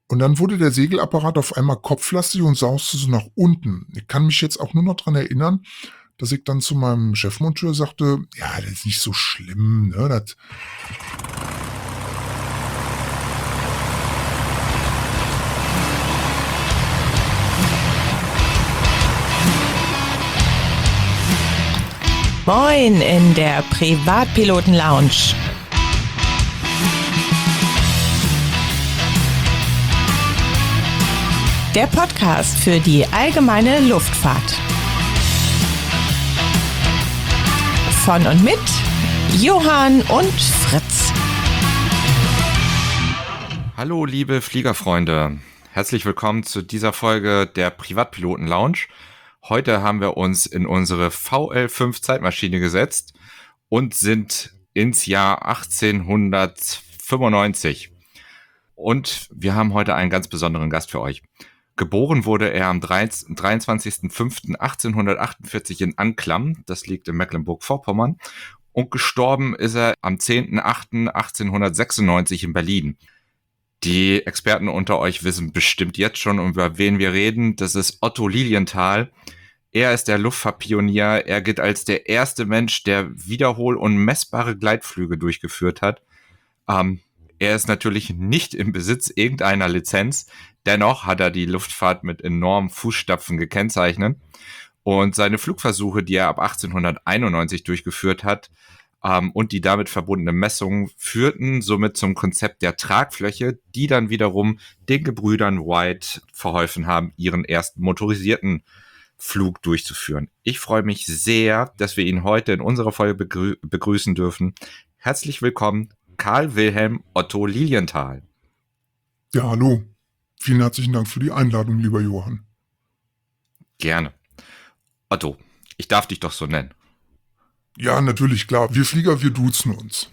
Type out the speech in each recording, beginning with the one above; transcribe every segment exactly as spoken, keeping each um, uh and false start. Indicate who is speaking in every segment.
Speaker 1: Und dann wurde der Segelapparat auf einmal kopflastig und sauste so nach unten. Ich kann mich jetzt auch nur noch dran erinnern, dass ich dann zu meinem Chefmonteur sagte, ja, das ist nicht so schlimm, ne? Das
Speaker 2: Moin in der Privatpiloten-Lounge. Der Podcast für die allgemeine Luftfahrt. Von und mit Johann und Fritz.
Speaker 3: Hallo liebe Fliegerfreunde, herzlich willkommen zu dieser Folge der Privatpiloten-Lounge. Heute haben wir uns in unsere V L fünf Zeitmaschine gesetzt und sind ins Jahr achtzehnhundertfünfundneunzig. Und wir haben heute einen ganz besonderen Gast für euch. Geboren wurde er am dreiundzwanzigsten fünften achtzehnhundertachtundvierzig in Anklam, das liegt in Mecklenburg-Vorpommern. Und gestorben ist er am zehnten achten achtzehnhundertsechsundneunzig in Berlin. Die Experten unter euch wissen bestimmt jetzt schon, über wen wir reden. Das ist Otto Lilienthal. Er ist der Luftfahrtpionier. Er gilt als der erste Mensch, der wiederhol- und messbare Gleitflüge durchgeführt hat. Ähm, er ist natürlich nicht im Besitz irgendeiner Lizenz. Dennoch hat er die Luftfahrt mit enormen Fußstapfen gekennzeichnet. Und seine Flugversuche, die er ab achtzehnhunderteinundneunzig durchgeführt hat, ähm, und die damit verbundenen Messungen führten somit zum Konzept der Tragfläche, die dann wiederum den Gebrüdern Wright verholfen haben, ihren ersten motorisierten Flug durchzuführen. Ich freue mich sehr, dass wir ihn heute in unserer Folge begrü- begrüßen dürfen. Herzlich willkommen, Karl Wilhelm Otto Lilienthal.
Speaker 1: Ja, hallo. Vielen herzlichen Dank für die Einladung, lieber Johann.
Speaker 3: Gerne. Otto, ich darf dich doch so nennen.
Speaker 1: Ja, natürlich, klar. Wir Flieger, wir duzen uns.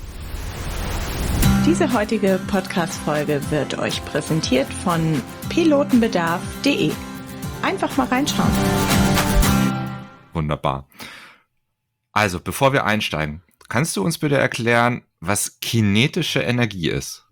Speaker 2: Diese heutige Podcast-Folge wird euch präsentiert von pilotenbedarf punkt de. Einfach mal reinschauen.
Speaker 3: Wunderbar. Also, bevor wir einsteigen, kannst du uns bitte erklären, was kinetische Energie ist?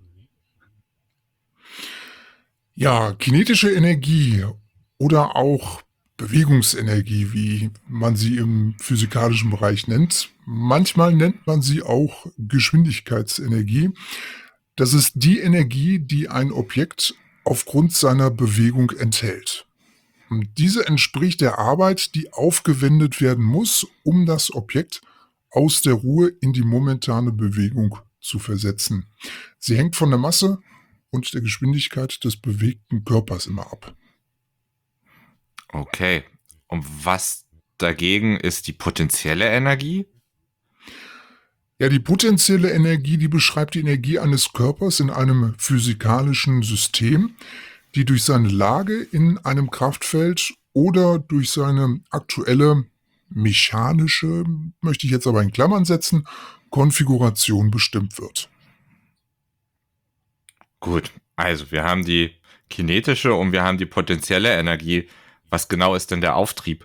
Speaker 1: Ja, kinetische Energie oder auch Bewegungsenergie, wie man sie im physikalischen Bereich nennt. Manchmal nennt man sie auch Geschwindigkeitsenergie. Das ist die Energie, die ein Objekt aufgrund seiner Bewegung enthält. Und diese entspricht der Arbeit, die aufgewendet werden muss, um das Objekt aus der Ruhe in die momentane Bewegung zu versetzen. Sie hängt von der Masse und der Geschwindigkeit des bewegten Körpers immer ab.
Speaker 3: Okay. Und was dagegen ist die potenzielle Energie?
Speaker 1: Ja, die potenzielle Energie, die beschreibt die Energie eines Körpers in einem physikalischen System, die durch seine Lage in einem Kraftfeld oder durch seine aktuelle mechanische, möchte ich jetzt aber in Klammern setzen, Konfiguration bestimmt wird.
Speaker 3: Gut, also wir haben die kinetische und wir haben die potenzielle Energie. Was genau ist denn der Auftrieb?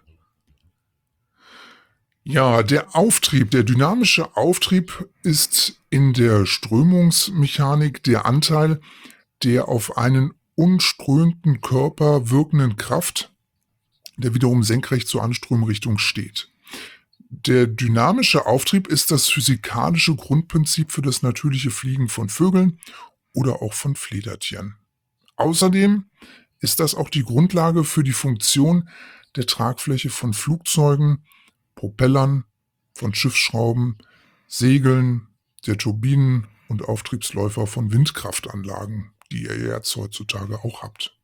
Speaker 1: Ja, der Auftrieb, der dynamische Auftrieb ist in der Strömungsmechanik der Anteil der auf einen unströmenden Körper wirkenden Kraft, der wiederum senkrecht zur Anströmrichtung steht. Der dynamische Auftrieb ist das physikalische Grundprinzip für das natürliche Fliegen von Vögeln oder auch von Fledertieren. Außerdem ist das auch die Grundlage für die Funktion der Tragfläche von Flugzeugen, Propellern, von Schiffsschrauben, Segeln, der Turbinen und Auftriebsläufer von Windkraftanlagen, die ihr jetzt heutzutage auch habt.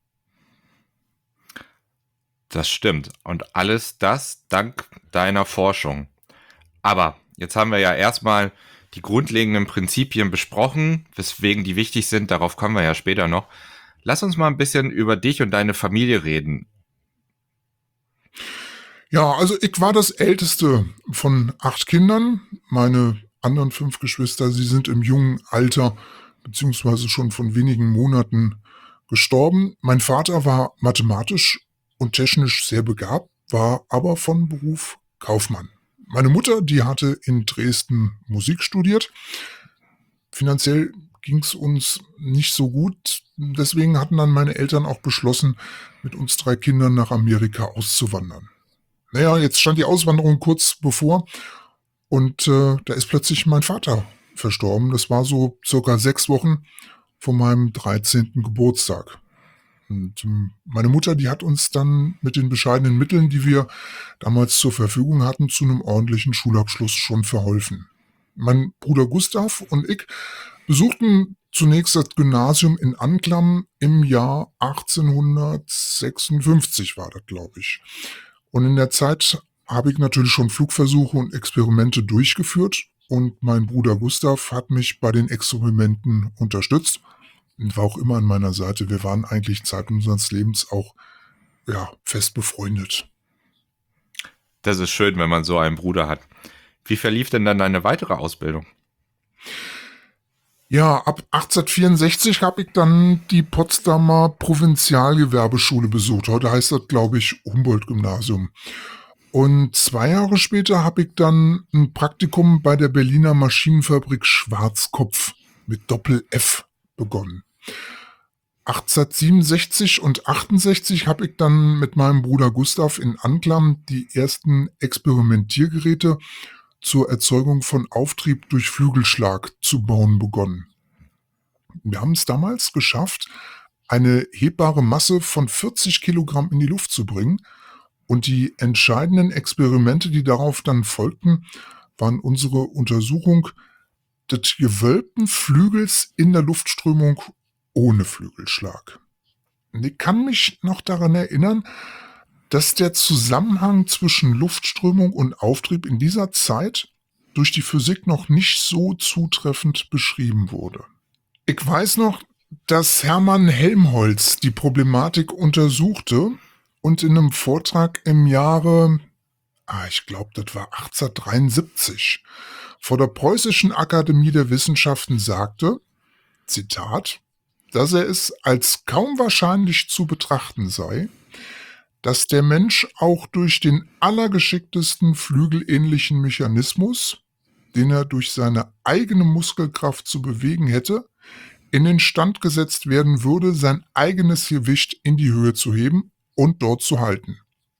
Speaker 3: Das stimmt. Und alles das dank deiner Forschung. Aber jetzt haben wir ja erstmal die grundlegenden Prinzipien besprochen, weswegen die wichtig sind. Darauf kommen wir ja später noch. Lass uns mal ein bisschen über dich und deine Familie reden.
Speaker 1: Ja, also ich war das älteste von acht Kindern. Meine anderen fünf Geschwister, sie sind im jungen Alter beziehungsweise schon von wenigen Monaten gestorben. Mein Vater war mathematisch und technisch sehr begabt, war aber von Beruf Kaufmann. Meine Mutter, die hatte in Dresden Musik studiert. Finanziell ging es uns nicht so gut. deswegen hatten dann meine Eltern auch beschlossen, mit uns drei Kindern nach Amerika auszuwandern. Naja, jetzt stand die Auswanderung kurz bevor und äh, da ist plötzlich mein Vater verstorben. Das war so circa sechs Wochen vor meinem dreizehnten Geburtstag. Und ähm, meine Mutter, die hat uns dann mit den bescheidenen Mitteln, die wir damals zur Verfügung hatten, zu einem ordentlichen Schulabschluss schon verholfen. Mein Bruder Gustav und ich besuchten zunächst das Gymnasium in Anklam im Jahr achtzehnhundertsechsundfünfzig war das, glaube ich. Und in der Zeit habe ich natürlich schon Flugversuche und Experimente durchgeführt und mein Bruder Gustav hat mich bei den Experimenten unterstützt und war auch immer an meiner Seite. Wir waren eigentlich Zeit unseres Lebens auch ja, fest befreundet.
Speaker 3: Das ist schön, wenn man so einen Bruder hat. Wie verlief denn dann deine weitere Ausbildung?
Speaker 1: Ja, ab achtzehnhundertvierundsechzig habe ich dann die Potsdamer Provinzialgewerbeschule besucht. Heute heißt das, glaube ich, Humboldt-Gymnasium. Und zwei Jahre später habe ich dann ein Praktikum bei der Berliner Maschinenfabrik Schwarzkopf mit Doppel-F begonnen. achtzehnhundertsiebenundsechzig und achtundsechzig habe ich dann mit meinem Bruder Gustav in Anklam die ersten Experimentiergeräte zur Erzeugung von Auftrieb durch Flügelschlag zu bauen begonnen. Wir haben es damals geschafft, eine hebbare Masse von vierzig Kilogramm in die Luft zu bringen und die entscheidenden Experimente, die darauf dann folgten, waren unsere Untersuchung des gewölbten Flügels in der Luftströmung ohne Flügelschlag. Und ich kann mich noch daran erinnern, dass der Zusammenhang zwischen Luftströmung und Auftrieb in dieser Zeit durch die Physik noch nicht so zutreffend beschrieben wurde. Ich weiß noch, dass Hermann Helmholtz die Problematik untersuchte und in einem Vortrag im Jahre, ah, ich glaube, das war achtzehnhundertdreiundsiebzig, vor der Preußischen Akademie der Wissenschaften sagte, Zitat, dass er es als kaum wahrscheinlich zu betrachten sei, dass der Mensch auch durch den allergeschicktesten flügelähnlichen Mechanismus, den er durch seine eigene Muskelkraft zu bewegen hätte, in den Stand gesetzt werden würde, sein eigenes Gewicht in die Höhe zu heben und dort zu halten.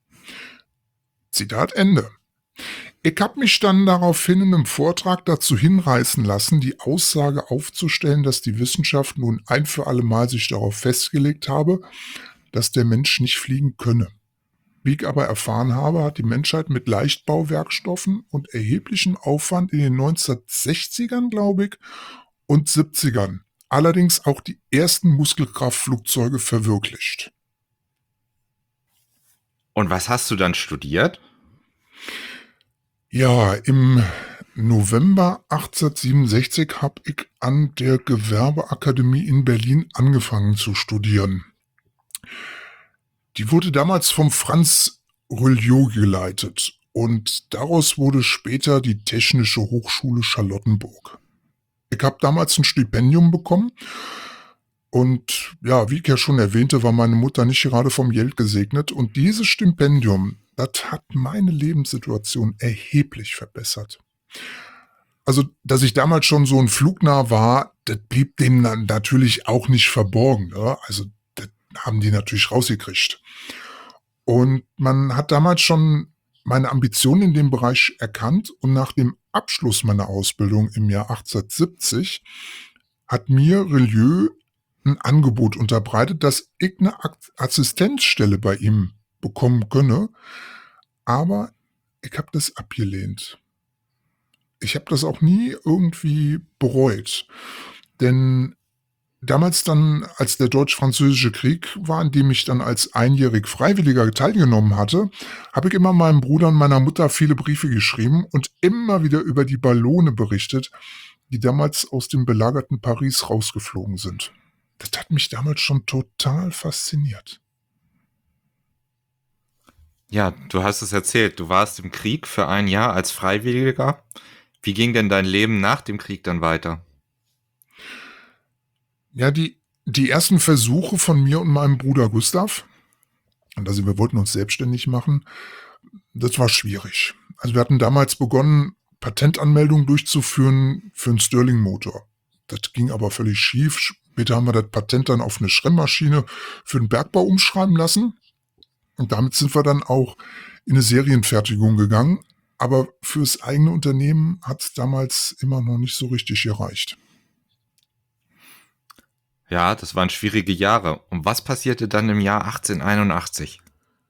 Speaker 1: Zitat Ende. Ich habe mich dann daraufhin in einem Vortrag dazu hinreißen lassen, die Aussage aufzustellen, dass die Wissenschaft nun ein für alle Mal sich darauf festgelegt habe, dass der Mensch nicht fliegen könne. Wie ich aber erfahren habe, hat die Menschheit mit Leichtbauwerkstoffen und erheblichem Aufwand in den neunzehnhundertsechzigern, glaube ich, und siebzigern allerdings auch die ersten Muskelkraftflugzeuge verwirklicht.
Speaker 3: Und was hast du dann studiert?
Speaker 1: Ja, im November achtzehnhundertsiebenundsechzig habe ich an der Gewerbeakademie in Berlin angefangen zu studieren. Die wurde damals vom Franz Rölliot geleitet und daraus wurde später die Technische Hochschule Charlottenburg. Ich habe damals ein Stipendium bekommen und ja, wie ich ja schon erwähnte, war meine Mutter nicht gerade vom Geld gesegnet und dieses Stipendium, das hat meine Lebenssituation erheblich verbessert. Also, dass ich damals schon so ein Flugnah war, das blieb dem dann natürlich auch nicht verborgen. Ne? Also, das haben die natürlich rausgekriegt. Und man hat damals schon meine Ambitionen in dem Bereich erkannt und nach dem Abschluss meiner Ausbildung im Jahr achtzehnhundertsiebzig hat mir Rölliot ein Angebot unterbreitet, dass ich eine Assistenzstelle bei ihm bekommen könne, aber ich habe das abgelehnt. Ich habe das auch nie irgendwie bereut, denn damals dann, als der Deutsch-Französische Krieg war, an dem ich dann als einjährig Freiwilliger teilgenommen hatte, habe ich immer meinem Bruder und meiner Mutter viele Briefe geschrieben und immer wieder über die Ballone berichtet, die damals aus dem belagerten Paris rausgeflogen sind. Das hat mich damals schon total fasziniert.
Speaker 3: Ja, du hast es erzählt, du warst im Krieg für ein Jahr als Freiwilliger. Wie ging denn dein Leben nach dem Krieg dann weiter?
Speaker 1: Ja, die, die ersten Versuche von mir und meinem Bruder Gustav, also wir wollten uns selbstständig machen, das war schwierig. Also wir hatten damals begonnen, Patentanmeldungen durchzuführen für einen Stirling-Motor. Das ging aber völlig schief. Später haben wir das Patent dann auf eine Schremmmaschine für den Bergbau umschreiben lassen. Und damit sind wir dann auch in eine Serienfertigung gegangen. Aber fürs eigene Unternehmen hat es damals immer noch nicht so richtig gereicht.
Speaker 3: Ja, das waren schwierige Jahre. Und was passierte dann im Jahr achtzehnhunderteinundachtzig?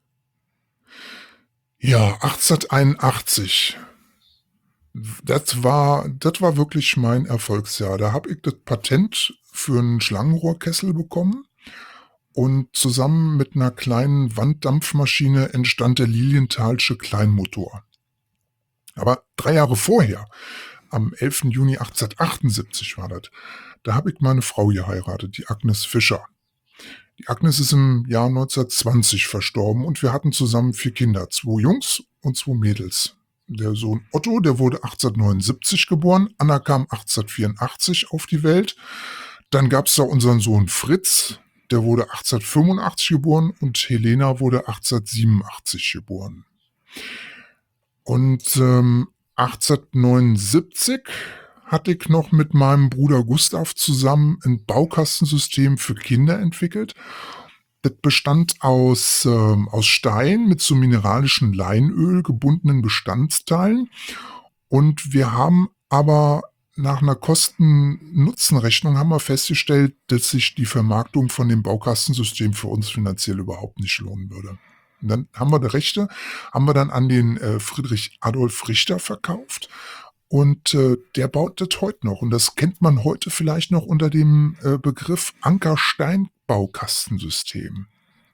Speaker 1: Ja, achtzehnhunderteinundachtzig. Das war, das war wirklich mein Erfolgsjahr. Da habe ich das Patent für einen Schlangenrohrkessel bekommen. Und zusammen mit einer kleinen Wanddampfmaschine entstand der Lilienthalsche Kleinmotor. Aber drei Jahre vorher, am elften Juni achtzehnhundertachtundsiebzig war das, da habe ich meine Frau geheiratet, die Agnes Fischer. Die Agnes ist im Jahr neunzehnhundertzwanzig verstorben und wir hatten zusammen vier Kinder, zwei Jungs und zwei Mädels. Der Sohn Otto, der wurde achtzehnhundertneunundsiebzig geboren, Anna kam achtzehnhundertvierundachtzig auf die Welt. Dann gab es da unseren Sohn Fritz, der wurde achtzehnhundertfünfundachtzig geboren und Helena wurde achtzehnhundertsiebenundachtzig geboren. Und ähm, achtzehnhundertneunundsiebzig hatte ich noch mit meinem Bruder Gustav zusammen ein Baukastensystem für Kinder entwickelt. Das bestand aus, ähm, aus Stein mit so mineralischen Leinöl gebundenen Bestandteilen. Und wir haben aber nach einer Kosten-Nutzen-Rechnung haben wir festgestellt, dass sich die Vermarktung von dem Baukastensystem für uns finanziell überhaupt nicht lohnen würde. Und dann haben wir die Rechte, haben wir dann an den äh, Friedrich Adolf Richter verkauft. Und äh, der baut das heute noch. Und das kennt man heute vielleicht noch unter dem äh, Begriff Anker-Stein-Baukastensystem.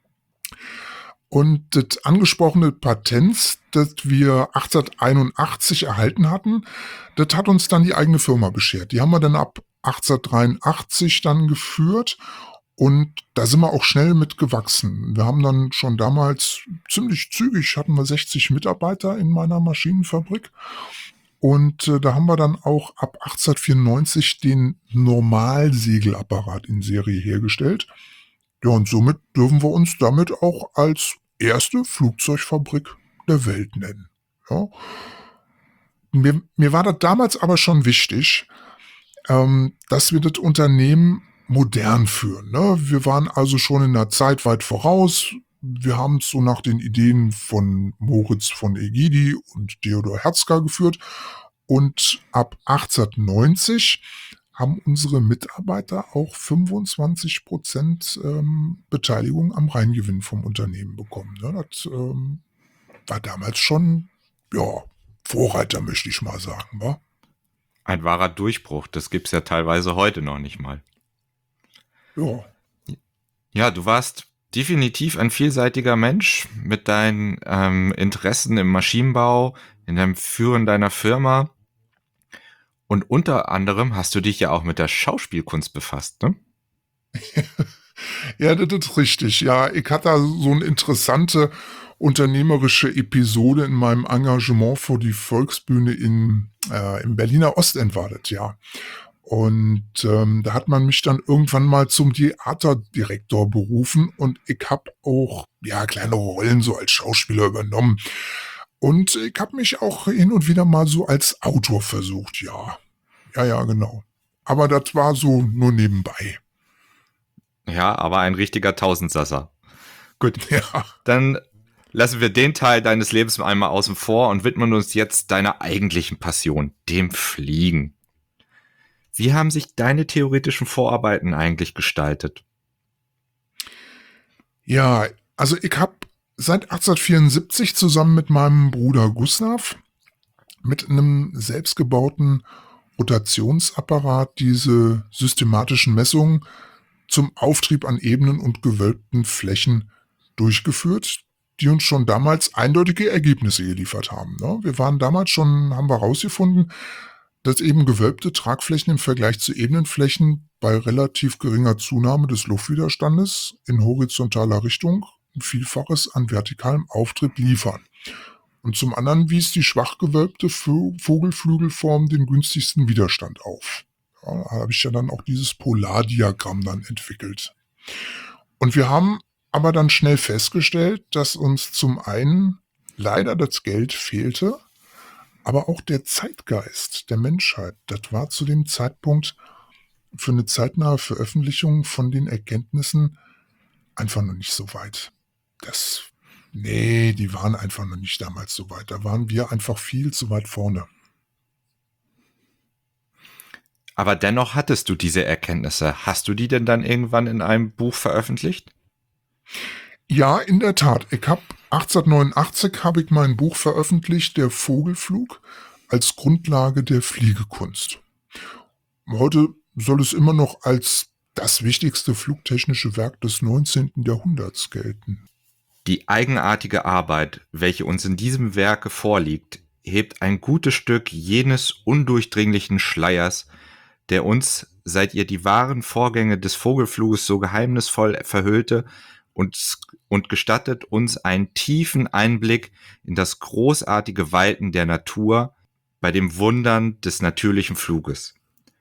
Speaker 1: Und das angesprochene Patent, das wir achtzehnhunderteinundachtzig erhalten hatten, das hat uns dann die eigene Firma beschert. Die haben wir dann ab achtzehnhundertdreiundachtzig dann geführt. Und da sind wir auch schnell mit gewachsen. Wir haben dann schon damals ziemlich zügig, hatten wir sechzig Mitarbeiter in meiner Maschinenfabrik. Und äh, da haben wir dann auch ab achtzehnhundertvierundneunzig den Normalsegelapparat in Serie hergestellt. Ja, und somit dürfen wir uns damit auch als erste Flugzeugfabrik der Welt nennen. Ja. Mir, mir war das damals aber schon wichtig, ähm, dass wir das Unternehmen modern führen. Ne? Wir waren also schon in der Zeit weit voraus. Wir haben es so nach den Ideen von Moritz von Egidi und Theodor Herzka geführt. Und ab achtzehnhundertneunzig haben unsere Mitarbeiter auch fünfundzwanzig Prozent ähm, Beteiligung am Reingewinn vom Unternehmen bekommen. Ne? Das ähm, war damals schon, ja, Vorreiter, möchte ich mal sagen. Wa?
Speaker 3: Ein wahrer Durchbruch, das gibt's ja teilweise heute noch nicht mal.
Speaker 1: Ja.
Speaker 3: Ja, du warst definitiv ein vielseitiger Mensch mit deinen ähm, Interessen im Maschinenbau, in dem Führen deiner Firma. Und unter anderem hast du dich ja auch mit der Schauspielkunst befasst, ne?
Speaker 1: Ja, das ist richtig. Ja, ich hatte so eine interessante unternehmerische Episode in meinem Engagement für die Volksbühne in, äh, im Berliner Ostend war das, ja. Und ähm, da hat man mich dann irgendwann mal zum Theaterdirektor berufen und ich habe auch ja kleine Rollen so als Schauspieler übernommen. Und ich habe mich auch hin und wieder mal so als Autor versucht, ja. Ja, ja, genau. Aber das war so nur nebenbei.
Speaker 3: Ja, aber ein richtiger Tausendsasser. Gut,
Speaker 1: Ja.
Speaker 3: dann lassen wir den Teil deines Lebens einmal außen vor und widmen uns jetzt deiner eigentlichen Passion, dem Fliegen. Wie haben sich deine theoretischen Vorarbeiten eigentlich gestaltet?
Speaker 1: Ja, also ich habe seit achtzehnhundertvierundsiebzig zusammen mit meinem Bruder Gustav mit einem selbstgebauten Rotationsapparat diese systematischen Messungen zum Auftrieb an Ebenen und gewölbten Flächen durchgeführt, die uns schon damals eindeutige Ergebnisse geliefert haben. Ne? Wir waren damals schon, haben wir herausgefunden, dass eben gewölbte Tragflächen im Vergleich zu ebenen Flächen bei relativ geringer Zunahme des Luftwiderstandes in horizontaler Richtung ein Vielfaches an vertikalem Auftrieb liefern. Und zum anderen wies die schwach gewölbte Vö- Vogelflügelform den günstigsten Widerstand auf. Ja, da habe ich ja dann auch dieses Polardiagramm dann entwickelt. Und wir haben aber dann schnell festgestellt, dass uns zum einen leider das Geld fehlte, aber auch der Zeitgeist der Menschheit. Das war zu dem Zeitpunkt für eine zeitnahe Veröffentlichung von den Erkenntnissen einfach noch nicht so weit. Das, nee, die waren einfach noch nicht damals so weit. Da waren wir einfach viel zu weit vorne.
Speaker 3: Aber dennoch hattest du diese Erkenntnisse. Hast du die denn dann irgendwann in einem Buch veröffentlicht?
Speaker 1: Ja, in der Tat. Ich habe achtzehnhundertneunundachtzig habe ich mein Buch veröffentlicht, Der Vogelflug, als Grundlage der Fliegekunst. Heute soll es immer noch als das wichtigste flugtechnische Werk des neunzehnten Jahrhunderts gelten.
Speaker 3: Die eigenartige Arbeit, welche uns in diesem Werke vorliegt, hebt ein gutes Stück jenes undurchdringlichen Schleiers, der uns, seit ihr die wahren Vorgänge des Vogelfluges so geheimnisvoll verhüllte, und, und gestattet uns einen tiefen Einblick in das großartige Walten der Natur bei dem Wundern des natürlichen Fluges.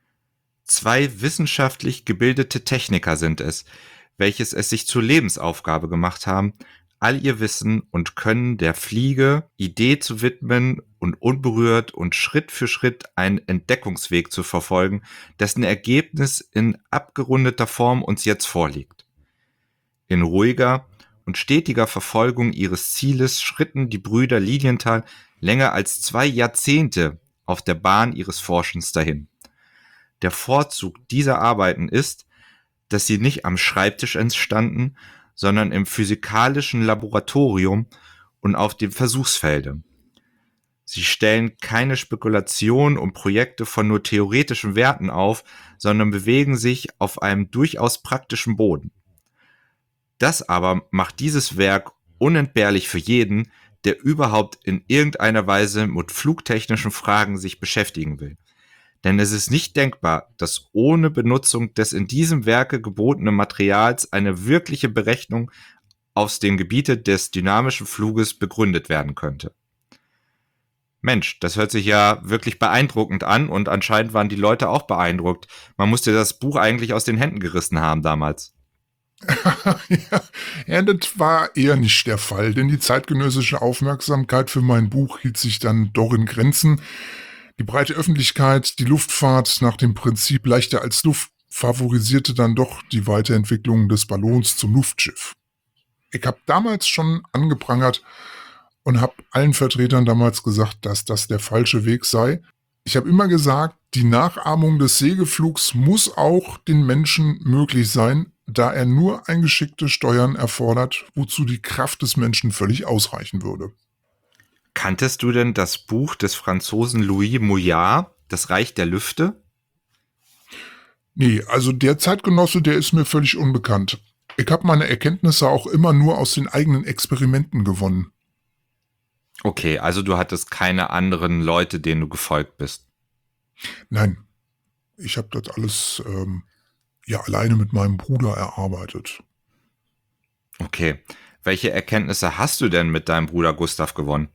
Speaker 3: Zwei wissenschaftlich gebildete Techniker sind es, welches es sich zur Lebensaufgabe gemacht haben, all ihr Wissen und Können der Fliege Idee zu widmen und unberührt und Schritt für Schritt einen Entdeckungsweg zu verfolgen, dessen Ergebnis in abgerundeter Form uns jetzt vorliegt. In ruhiger und stetiger Verfolgung ihres Zieles schritten die Brüder Lilienthal länger als zwei Jahrzehnte auf der Bahn ihres Forschens dahin. Der Vorzug dieser Arbeiten ist, dass sie nicht am Schreibtisch entstanden, sondern im physikalischen Laboratorium und auf dem Versuchsfelde. Sie stellen keine Spekulation und Projekte von nur theoretischen Werten auf, sondern bewegen sich auf einem durchaus praktischen Boden. Das aber macht dieses Werk unentbehrlich für jeden, der überhaupt in irgendeiner Weise mit flugtechnischen Fragen sich beschäftigen will. Denn es ist nicht denkbar, dass ohne Benutzung des in diesem Werke gebotenen Materials eine wirkliche Berechnung aus den Gebieten des dynamischen Fluges begründet werden könnte. Mensch, das hört sich ja wirklich beeindruckend an und anscheinend waren die Leute auch beeindruckt. Man musste das Buch eigentlich aus den Händen gerissen haben damals.
Speaker 1: ja, ja, das war eher nicht der Fall, denn die zeitgenössische Aufmerksamkeit für mein Buch hielt sich dann doch in Grenzen. Die breite Öffentlichkeit, die Luftfahrt nach dem Prinzip leichter als Luft favorisierte dann doch die Weiterentwicklung des Ballons zum Luftschiff. Ich habe damals schon angeprangert und habe allen Vertretern damals gesagt, dass das der falsche Weg sei. Ich habe immer gesagt, die Nachahmung des Segelflugs muss auch den Menschen möglich sein, da er nur ein geschicktes Steuern erfordert, wozu die Kraft des Menschen völlig ausreichen würde.
Speaker 3: Kanntest du denn das Buch des Franzosen Louis Mouillard, Das Reich der Lüfte?
Speaker 1: Nee, also der Zeitgenosse, der ist mir völlig unbekannt. Ich habe meine Erkenntnisse auch immer nur aus den eigenen Experimenten gewonnen.
Speaker 3: Okay, also du hattest keine anderen Leute, denen du gefolgt bist.
Speaker 1: Nein, ich habe das alles ähm, ja alleine mit meinem Bruder erarbeitet.
Speaker 3: Okay, welche Erkenntnisse hast du denn mit deinem Bruder Gustav gewonnen?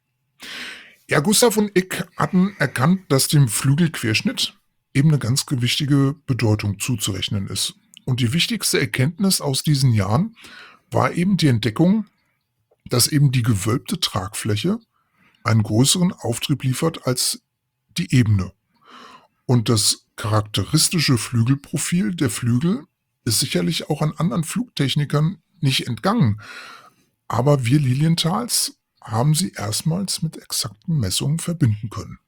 Speaker 1: Ja, Gustav und ich hatten erkannt, dass dem Flügelquerschnitt eben eine ganz gewichtige Bedeutung zuzurechnen ist. Und die wichtigste Erkenntnis aus diesen Jahren war eben die Entdeckung, dass eben die gewölbte Tragfläche einen größeren Auftrieb liefert als die ebene. Und das charakteristische Flügelprofil der Flügel ist sicherlich auch an anderen Flugtechnikern nicht entgangen. Aber wir Lilienthals haben sie erstmals mit exakten Messungen verbinden können.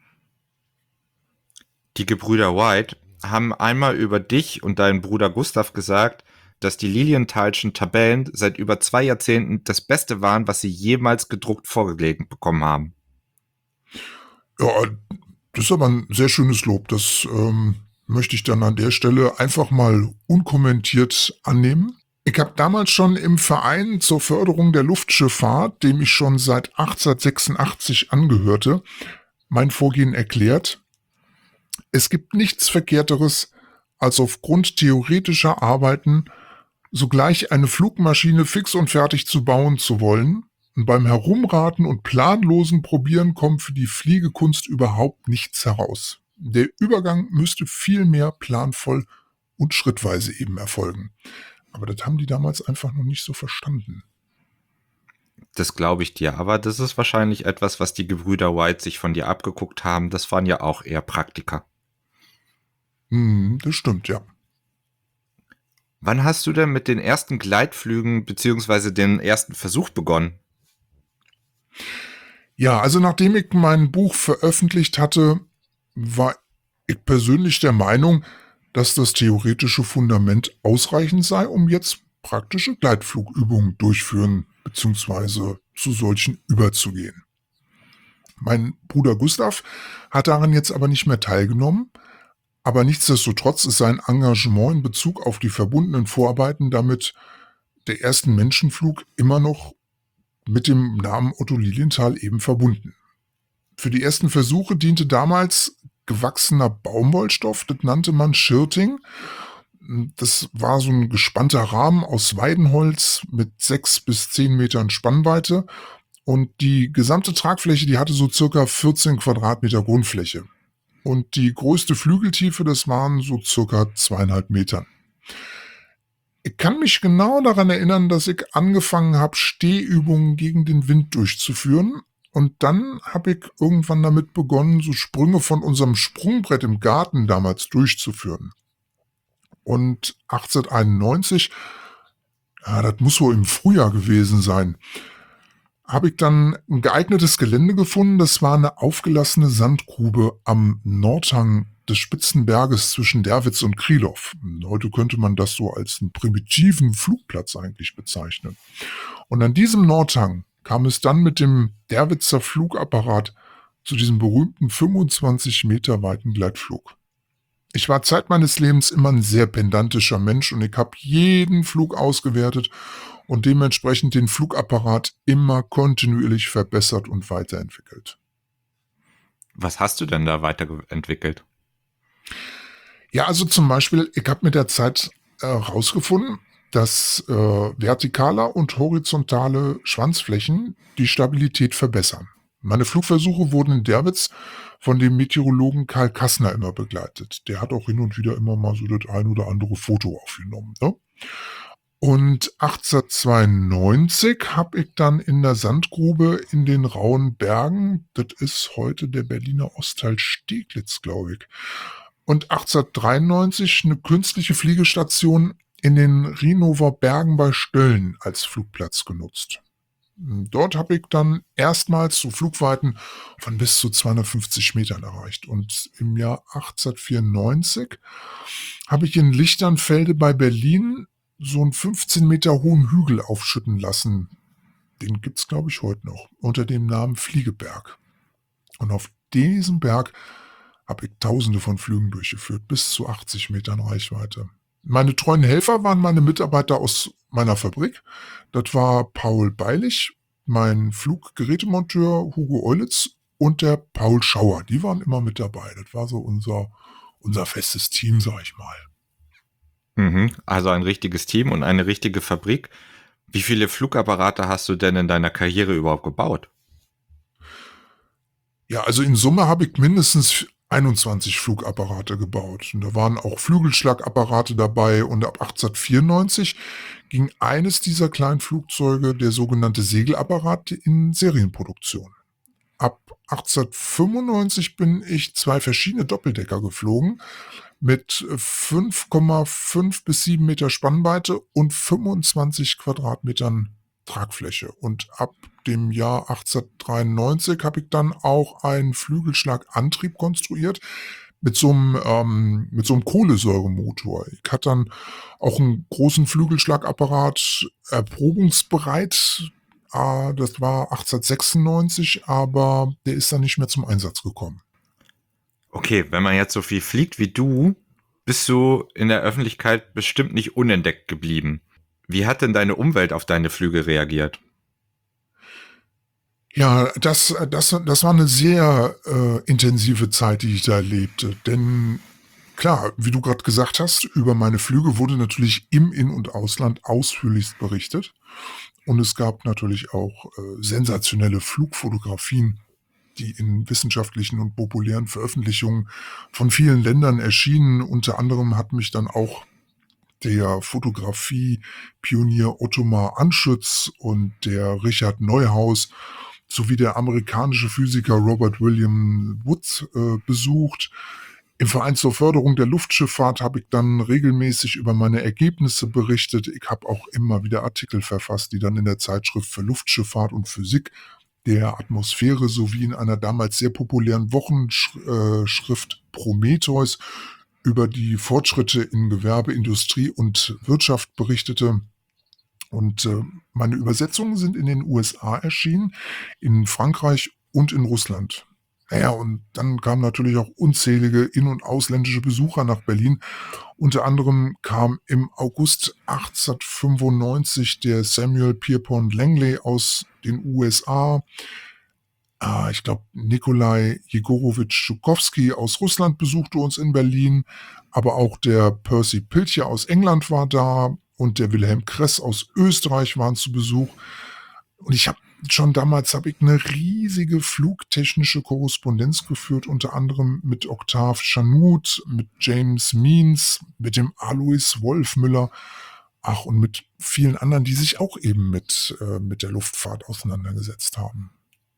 Speaker 3: Die Gebrüder White haben einmal über dich und deinen Bruder Gustav gesagt, dass die Lilienthalschen Tabellen seit über zwei Jahrzehnten das Beste waren, was sie jemals gedruckt vorgelegt bekommen haben.
Speaker 1: Ja, das ist aber ein sehr schönes Lob. Das ähm, möchte ich dann an der Stelle einfach mal unkommentiert annehmen. Ich habe damals schon im Verein zur Förderung der Luftschifffahrt, dem ich schon seit achtzehnhundertsechsundachtzig angehörte, mein Vorgehen erklärt. Es gibt nichts Verkehrteres, als aufgrund theoretischer Arbeiten sogleich eine Flugmaschine fix und fertig zu bauen zu wollen. Und beim Herumraten und planlosen Probieren kommt für die Fliegekunst überhaupt nichts heraus. Der Übergang müsste vielmehr planvoll und schrittweise eben erfolgen. Aber das haben die damals einfach noch nicht so verstanden.
Speaker 3: Das glaube ich dir, aber das ist wahrscheinlich etwas, was die Gebrüder White sich von dir abgeguckt haben. Das waren ja auch eher Praktiker.
Speaker 1: Mhm, das stimmt, ja.
Speaker 3: Wann hast du denn mit den ersten Gleitflügen beziehungsweise den ersten Versuch begonnen?
Speaker 1: Ja, also nachdem ich mein Buch veröffentlicht hatte, war ich persönlich der Meinung, dass das theoretische Fundament ausreichend sei, um jetzt praktische Gleitflugübungen durchführen bzw. zu solchen überzugehen. Mein Bruder Gustav hat daran jetzt aber nicht mehr teilgenommen, aber nichtsdestotrotz ist sein Engagement in Bezug auf die verbundenen Vorarbeiten damit der ersten Menschenflug immer noch mit dem Namen Otto Lilienthal eben verbunden. Für die ersten Versuche diente damals gewachsener Baumwollstoff, das nannte man Schirting. Das war so ein gespannter Rahmen aus Weidenholz mit sechs bis zehn Metern Spannweite und die gesamte Tragfläche, die hatte so circa vierzehn Quadratmeter Grundfläche. Und die größte Flügeltiefe, das waren so circa zweieinhalb Metern. Ich kann mich genau daran erinnern, dass ich angefangen habe, Stehübungen gegen den Wind durchzuführen. Und dann habe ich irgendwann damit begonnen, so Sprünge von unserem Sprungbrett im Garten damals durchzuführen. Und achtzehnhunderteinundneunzig, ja, das muss wohl im Frühjahr gewesen sein, habe ich dann ein geeignetes Gelände gefunden. Das war eine aufgelassene Sandgrube am Nordhang des Spitzenberges zwischen Derwitz und Krylov. Heute könnte man das so als einen primitiven Flugplatz eigentlich bezeichnen. Und an diesem Nordhang kam es dann mit dem Derwitzer Flugapparat zu diesem berühmten fünfundzwanzig Meter weiten Gleitflug. Ich war Zeit meines Lebens immer ein sehr pedantischer Mensch und ich habe jeden Flug ausgewertet und dementsprechend den Flugapparat immer kontinuierlich verbessert und weiterentwickelt.
Speaker 3: Was hast du denn da weiterentwickelt?
Speaker 1: Ja, also zum Beispiel, ich habe mit der Zeit herausgefunden, dass äh, vertikaler und horizontale Schwanzflächen die Stabilität verbessern. Meine Flugversuche wurden in Derwitz von dem Meteorologen Karl Kassner immer begleitet. Der hat auch hin und wieder immer mal so das ein oder andere Foto aufgenommen. Ne? Und achtzehnhundertzweiundneunzig habe ich dann in der Sandgrube in den Rauen Bergen, das ist heute der Berliner Ostteil Steglitz, glaube ich, und achtzehnhundertdreiundneunzig eine künstliche Fliegestation in den Rhinower Bergen bei Stölln als Flugplatz genutzt. Dort habe ich dann erstmals so Flugweiten von bis zu zweihundertfünfzig Metern erreicht. Und im Jahr achtzehnhundertvierundneunzig habe ich in Lichternfelde bei Berlin so einen fünfzehn Meter hohen Hügel aufschütten lassen. Den gibt es, glaube ich, heute noch, unter dem Namen Fliegeberg. Und auf diesem Berg habe ich tausende von Flügen durchgeführt, bis zu achtzig Metern Reichweite. Meine treuen Helfer waren meine Mitarbeiter aus meiner Fabrik. Das war Paul Beilich, mein Fluggerätemonteur Hugo Eulitz und der Paul Schauer. Die waren immer mit dabei. Das war so unser, unser festes Team, sag ich mal.
Speaker 3: Mhm, also ein richtiges Team und eine richtige Fabrik. Wie viele Flugapparate hast du denn in deiner Karriere überhaupt gebaut?
Speaker 1: Ja, also in Summe habe ich mindestens einundzwanzig Flugapparate gebaut. Und da waren auch Flügelschlagapparate dabei und ab achtzehnhundertvierundneunzig ging eines dieser kleinen Flugzeuge, der sogenannte Segelapparat, in Serienproduktion. Ab achtzehnhundertfünfundneunzig bin ich zwei verschiedene Doppeldecker geflogen mit fünf Komma fünf bis sieben Meter Spannweite und fünfundzwanzig Quadratmetern Tragfläche. Und ab dem Jahr achtzehnhundertdreiundneunzig habe ich dann auch einen Flügelschlagantrieb konstruiert mit so einem, ähm, mit so einem Kohlensäuremotor. Ich hatte dann auch einen großen Flügelschlagapparat erprobungsbereit. Äh, das war achtzehnhundertsechsundneunzig, aber der ist dann nicht mehr zum Einsatz gekommen.
Speaker 3: Okay, wenn man jetzt so viel fliegt wie du, bist du in der Öffentlichkeit bestimmt nicht unentdeckt geblieben. Wie hat denn deine Umwelt auf deine Flüge reagiert?
Speaker 1: Ja, das, das, das war eine sehr äh, intensive Zeit, die ich da erlebte. Denn klar, wie du gerade gesagt hast, über meine Flüge wurde natürlich im In- und Ausland ausführlichst berichtet. Und es gab natürlich auch äh, sensationelle Flugfotografien, die in wissenschaftlichen und populären Veröffentlichungen von vielen Ländern erschienen. Unter anderem hat mich dann auch der Fotografie-Pionier Ottomar Anschütz und der Richard Neuhaus sowie der amerikanische Physiker Robert William Wood äh, besucht. Im Verein zur Förderung der Luftschifffahrt habe ich dann regelmäßig über meine Ergebnisse berichtet. Ich habe auch immer wieder Artikel verfasst, die dann in der Zeitschrift für Luftschifffahrt und Physik der Atmosphäre sowie in einer damals sehr populären Wochenschrift Prometheus über die Fortschritte in Gewerbe, Industrie und Wirtschaft berichtete. Und äh, meine Übersetzungen sind in den U S A erschienen, in Frankreich und in Russland. Naja, und dann kamen natürlich auch unzählige in- und ausländische Besucher nach Berlin. Unter anderem kam im August achtzehnhundertfünfundneunzig der Samuel Pierpont Langley aus den U S A. Ah, ich glaube, Nikolai Jegorowitsch Schukowski aus Russland besuchte uns in Berlin. Aber auch der Percy Pilcher aus England war da und der Wilhelm Kress aus Österreich waren zu Besuch. Und ich habe schon damals habe ich eine riesige flugtechnische Korrespondenz geführt, unter anderem mit Octave Chanute, mit James Means, mit dem Alois Wolfmüller, ach und mit vielen anderen, die sich auch eben mit, äh, mit der Luftfahrt auseinandergesetzt haben.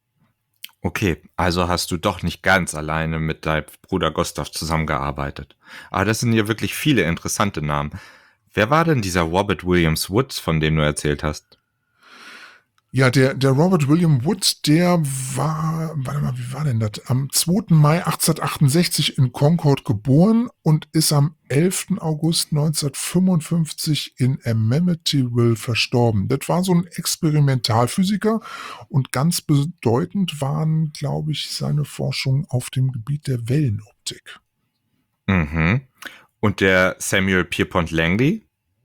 Speaker 3: Okay, also hast du doch nicht ganz alleine mit deinem Bruder Gustav zusammengearbeitet. Aber das sind ja wirklich viele interessante Namen. Wer war denn dieser Robert Williams Woods, von dem du erzählt hast?
Speaker 1: Ja, der, der Robert William Woods, der war, warte mal, wie war denn das? Am zweiten Mai achtzehnhundertachtundsechzig in Concord geboren und ist am elften August neunzehnhundertfünfundfünfzig in Amityville verstorben. Das war so ein Experimentalphysiker und ganz bedeutend waren, glaube ich, seine Forschungen auf dem Gebiet der Wellenoptik.
Speaker 3: Mhm. Und der Samuel Pierpont Langley?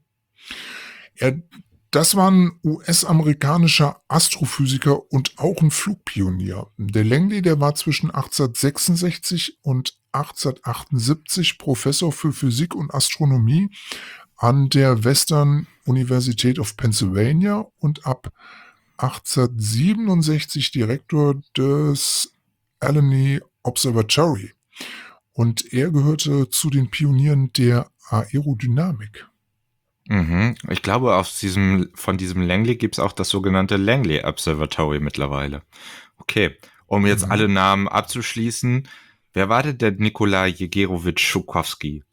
Speaker 1: Er Das war ein U S-amerikanischer Astrophysiker und auch ein Flugpionier. Der Langley, der war zwischen achtzehnhundertsechsundsechzig und achtzehnhundertachtundsiebzig Professor für Physik und Astronomie an der Western University of Pennsylvania und ab achtzehnhundertsiebenundsechzig Direktor des Alani Observatory. Und er gehörte zu den Pionieren der Aerodynamik.
Speaker 3: Mhm. Ich glaube, aus diesem, von diesem Langley gibt es auch das sogenannte Langley Observatory mittlerweile. Okay, um jetzt
Speaker 1: Mhm.
Speaker 3: alle Namen abzuschließen, wer war denn der Nikolai Jegorowitsch Schukowski?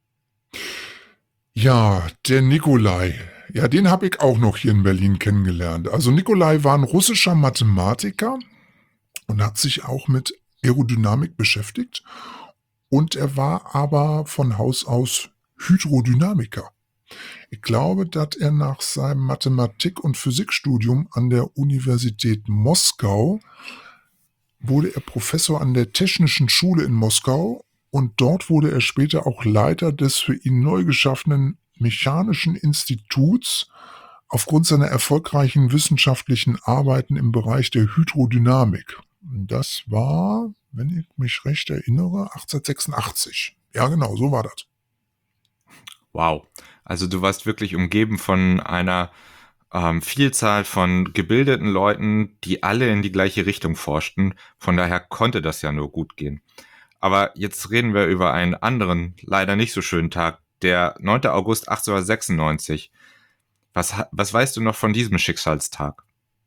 Speaker 1: Ja, der Nikolai. Ja, den habe ich auch noch hier in Berlin kennengelernt. Also Nikolai war ein russischer Mathematiker und hat sich auch mit Aerodynamik beschäftigt. Und er war aber von Haus aus Hydrodynamiker. Ich glaube, dass er nach seinem Mathematik- und Physikstudium an der Universität Moskau wurde er Professor an der Technischen Schule in Moskau und dort wurde er später auch Leiter des für ihn neu geschaffenen Mechanischen Instituts aufgrund seiner erfolgreichen wissenschaftlichen Arbeiten im Bereich der Hydrodynamik. Das war, wenn ich mich recht erinnere, achtzehnhundertsechsundachtzig. Ja, genau, so war das.
Speaker 3: Wow, also du warst wirklich umgeben von einer ähm, Vielzahl von gebildeten Leuten, die alle in die gleiche Richtung forschten. Von daher konnte das ja nur gut gehen. Aber jetzt reden wir über einen anderen, leider nicht so schönen Tag, der neunten August achtzehnhundertsechsundneunzig. Was, ha- was weißt du noch von diesem Schicksalstag?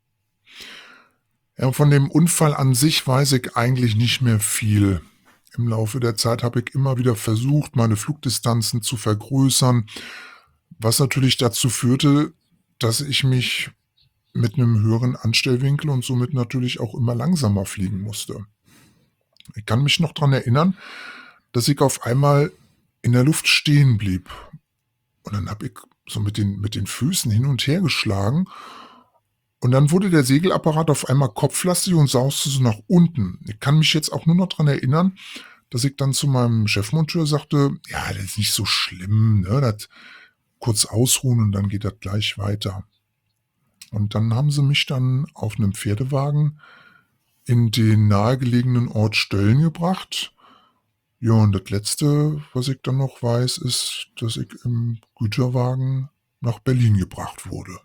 Speaker 1: Ja, von dem Unfall an sich weiß ich eigentlich nicht mehr viel. Im Laufe der Zeit habe ich immer wieder versucht, meine Flugdistanzen zu vergrößern, was natürlich dazu führte, dass ich mich mit einem höheren Anstellwinkel und somit natürlich auch immer langsamer fliegen musste. Ich kann mich noch daran erinnern, dass ich auf einmal in der Luft stehen blieb. Und dann habe ich so mit den, mit den Füßen hin und her geschlagen. Und dann wurde der Segelapparat auf einmal kopflastig und sauste so nach unten. Ich kann mich jetzt auch nur noch daran erinnern, dass ich dann zu meinem Chefmonteur sagte, ja, das ist nicht so schlimm, ne? Das kurz ausruhen und dann geht das gleich weiter. Und dann haben sie mich dann auf einem Pferdewagen in den nahegelegenen Ort Stölln gebracht. Ja, und das Letzte, was ich dann noch weiß, ist, dass ich im Güterwagen nach Berlin gebracht wurde.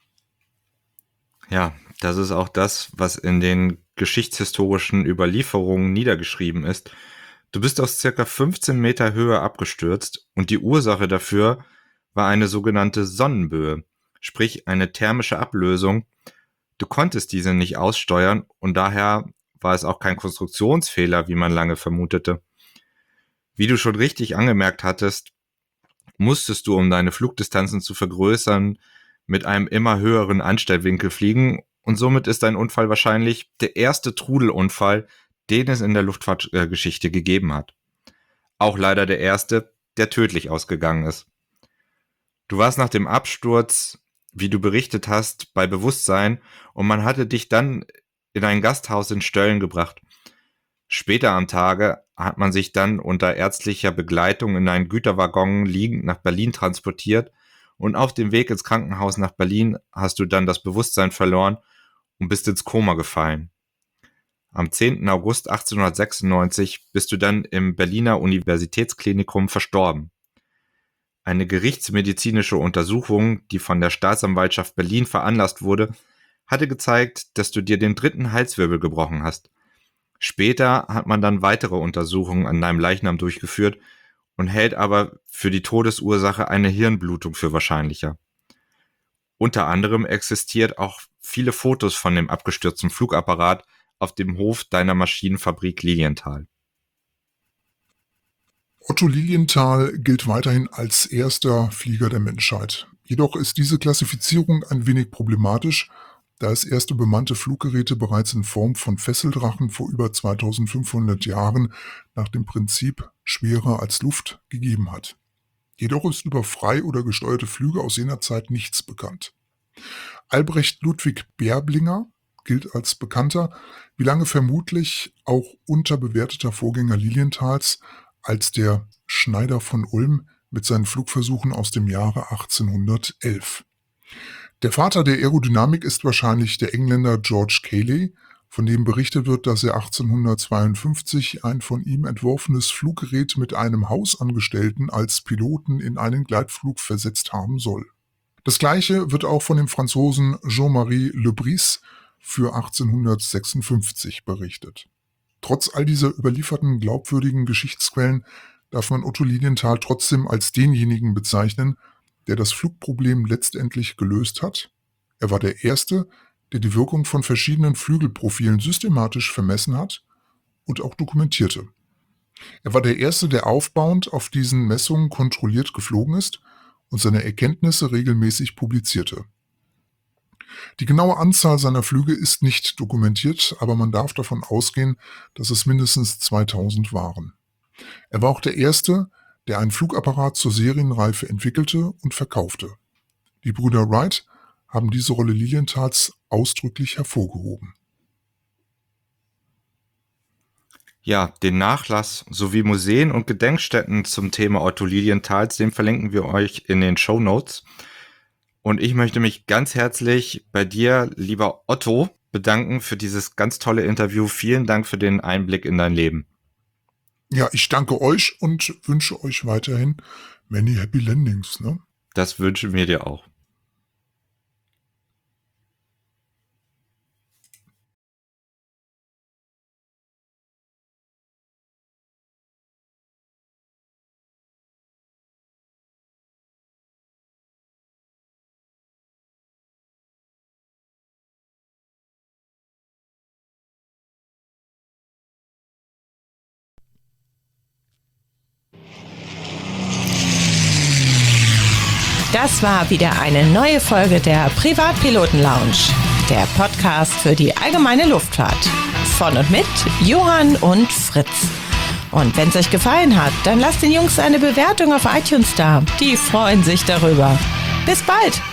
Speaker 3: Ja, das ist auch das, was in den geschichtshistorischen Überlieferungen niedergeschrieben ist. Du bist aus circa fünfzehn Meter Höhe abgestürzt und die Ursache dafür war eine sogenannte Sonnenböe, sprich eine thermische Ablösung. Du konntest diese nicht aussteuern und daher war es auch kein Konstruktionsfehler, wie man lange vermutete. Wie du schon richtig angemerkt hattest, musstest du, um deine Flugdistanzen zu vergrößern, mit einem immer höheren Anstellwinkel fliegen und somit ist dein Unfall wahrscheinlich der erste Trudelunfall, den es in der Luftfahrtgeschichte gegeben hat. Auch leider der erste, der tödlich ausgegangen ist. Du warst nach dem Absturz, wie du berichtet hast, bei Bewusstsein und man hatte dich dann in ein Gasthaus in Stölln gebracht. Später am Tage hat man sich dann unter ärztlicher Begleitung in einen Güterwaggon liegend nach Berlin transportiert und auf dem Weg ins Krankenhaus nach Berlin hast du dann das Bewusstsein verloren und bist ins Koma gefallen. Am zehnten August achtzehnhundertsechsundneunzig bist du dann im Berliner Universitätsklinikum verstorben. Eine gerichtsmedizinische Untersuchung, die von der Staatsanwaltschaft Berlin veranlasst wurde, hatte gezeigt, dass du dir den dritten Halswirbel gebrochen hast. Später hat man dann weitere Untersuchungen an deinem Leichnam durchgeführt und hält aber für die Todesursache eine Hirnblutung für wahrscheinlicher. Unter anderem existiert auch viele Fotos von dem abgestürzten Flugapparat auf dem Hof deiner Maschinenfabrik Lilienthal.
Speaker 1: Otto Lilienthal gilt weiterhin als erster Flieger der Menschheit. Jedoch ist diese Klassifizierung ein wenig problematisch, da es erste bemannte Fluggeräte bereits in Form von Fesseldrachen vor über zweitausendfünfhundert Jahren nach dem Prinzip schwerer als Luft gegeben hat. Jedoch ist über frei oder gesteuerte Flüge aus jener Zeit nichts bekannt. Albrecht Ludwig Berblinger gilt als bekannter, wie lange vermutlich auch unterbewerteter Vorgänger Lilienthals als der Schneider von Ulm mit seinen Flugversuchen aus dem Jahre achtzehnhundertelf. Der Vater der Aerodynamik ist wahrscheinlich der Engländer George Cayley, von dem berichtet wird, dass er achtzehnhundertzweiundfünfzig ein von ihm entworfenes Fluggerät mit einem Hausangestellten als Piloten in einen Gleitflug versetzt haben soll. Das gleiche wird auch von dem Franzosen Jean-Marie Le Bris für achtzehnhundertsechsundfünfzig berichtet. Trotz all dieser überlieferten glaubwürdigen Geschichtsquellen darf man Otto Lilienthal trotzdem als denjenigen bezeichnen, der das Flugproblem letztendlich gelöst hat. Er war der Erste, der die Wirkung von verschiedenen Flügelprofilen systematisch vermessen hat und auch dokumentierte. Er war der Erste, der aufbauend auf diesen Messungen kontrolliert geflogen ist und seine Erkenntnisse regelmäßig publizierte. Die genaue Anzahl seiner Flüge ist nicht dokumentiert, aber man darf davon ausgehen, dass es mindestens zweitausend waren. Er war auch der Erste, der einen Flugapparat zur Serienreife entwickelte und verkaufte. Die Brüder Wright haben diese Rolle Lilienthals ausdrücklich hervorgehoben.
Speaker 3: Ja, den Nachlass sowie Museen und Gedenkstätten zum Thema Otto Lilienthals, den verlinken wir euch in den Shownotes. Und ich möchte mich ganz herzlich bei dir, lieber Otto, bedanken für dieses ganz tolle Interview. Vielen Dank für den Einblick in dein Leben.
Speaker 1: Ja, ich danke euch und wünsche euch weiterhin many happy landings, ne?
Speaker 3: Das wünschen wir dir auch.
Speaker 2: Das war wieder eine neue Folge der Privatpiloten Lounge, der Podcast für die allgemeine Luftfahrt. Von und mit Johann und Fritz. Und wenn es euch gefallen hat, dann lasst den Jungs eine Bewertung auf iTunes da. Die freuen sich darüber. Bis bald!